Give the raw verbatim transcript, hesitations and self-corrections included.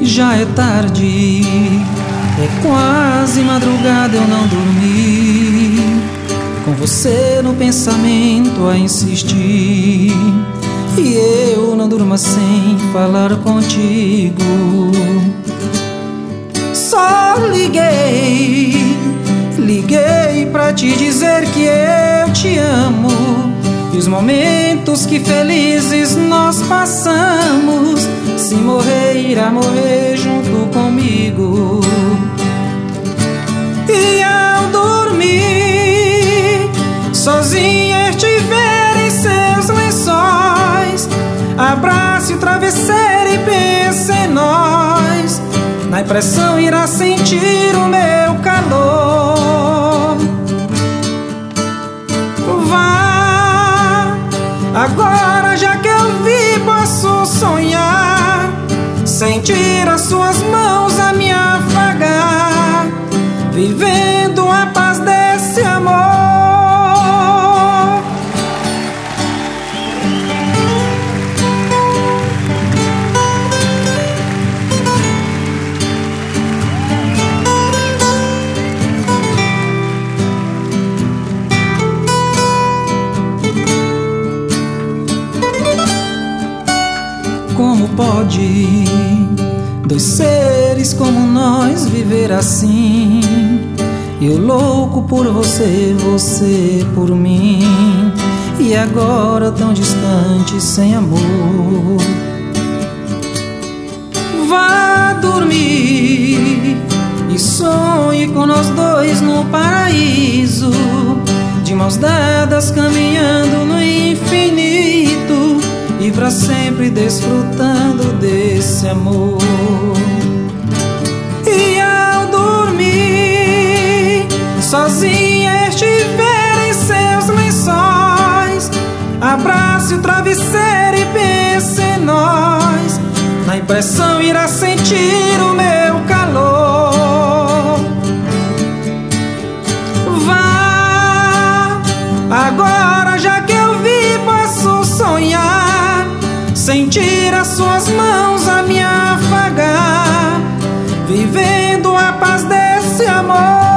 Já é tarde, é quase madrugada, eu não dormi, com você no pensamento a insistir. E eu não durmo sem falar contigo. Só liguei, liguei pra te dizer que eu te amo, e os momentos que felizes nós passamos. Se morrer, irá morrer junto comigo. E ao dormir, sozinha estiver em seus lençóis, abrace o travesseiro e pense em nós. Na impressão irá sentir o meu calor. Vá, agora já que eu vi, posso sonhar, sentir as suas mãos a me afagar, vivendo a paz desse amor. Como pode dois seres como nós viver assim? Eu louco por você, você por mim, e agora tão distante, sem amor. Vá dormir e sonhe com nós dois no paraíso, de mãos dadas caminhando no infinito, e pra sempre desfrutando desse amor. E ao dormir, sozinha estiver em seus lençóis, abrace o travesseiro e pense em nós. Na impressão irá sentir o meu calor. Vá, agora já que eu vi, posso sonhar, sentir as suas mãos a me afagar, vivendo a paz desse amor.